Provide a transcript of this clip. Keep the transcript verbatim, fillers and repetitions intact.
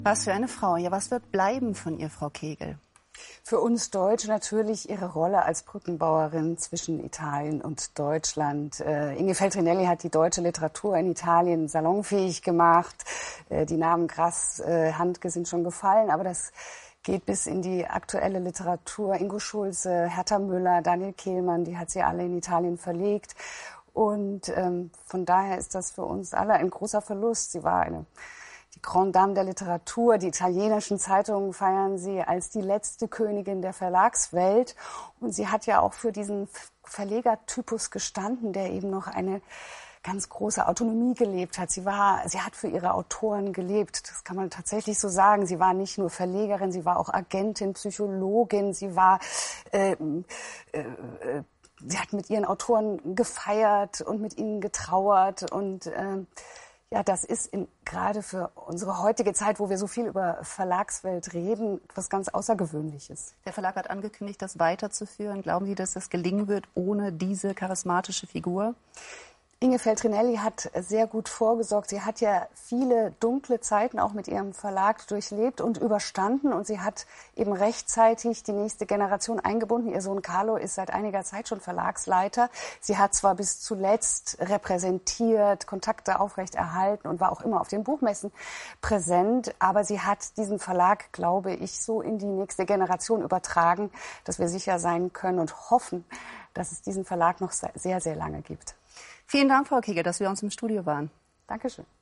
Was für eine Frau. Ja, was wird bleiben von ihr, Frau Kegel? Für uns Deutsche natürlich ihre Rolle als Brückenbauerin zwischen Italien und Deutschland. Äh, Inge Feltrinelli hat die deutsche Literatur in Italien salonfähig gemacht. Äh, die Namen Grass, äh, Handke sind schon gefallen, aber das geht bis in die aktuelle Literatur. Ingo Schulze, Hertha Müller, Daniel Kehlmann, die hat sie alle in Italien verlegt. Und ähm, von daher ist das für uns alle ein großer Verlust. Sie war eine die Grande Dame der Literatur. Die italienischen Zeitungen feiern sie als die letzte Königin der Verlagswelt. Und sie hat ja auch für diesen Verlegertypus gestanden, der eben noch eine ganz große Autonomie gelebt hat. Sie war, sie hat für ihre Autoren gelebt. Das kann man tatsächlich so sagen. Sie war nicht nur Verlegerin, sie war auch Agentin, Psychologin. Sie war, äh, äh, äh, sie hat mit ihren Autoren gefeiert und mit ihnen getrauert und äh, ja, das ist in, gerade für unsere heutige Zeit, wo wir so viel über Verlagswelt reden, etwas ganz Außergewöhnliches. Der Verlag hat angekündigt, das weiterzuführen. Glauben Sie, dass das gelingen wird ohne diese charismatische Figur? Inge Feltrinelli hat sehr gut vorgesorgt. Sie hat ja viele dunkle Zeiten auch mit ihrem Verlag durchlebt und überstanden. Und sie hat eben rechtzeitig die nächste Generation eingebunden. Ihr Sohn Carlo ist seit einiger Zeit schon Verlagsleiter. Sie hat zwar bis zuletzt repräsentiert, Kontakte aufrechterhalten und war auch immer auf den Buchmessen präsent. Aber sie hat diesen Verlag, glaube ich, so in die nächste Generation übertragen, dass wir sicher sein können und hoffen, dass es diesen Verlag noch sehr, sehr lange gibt. Vielen Dank, Frau Kegel, dass wir uns im Studio waren. Dankeschön.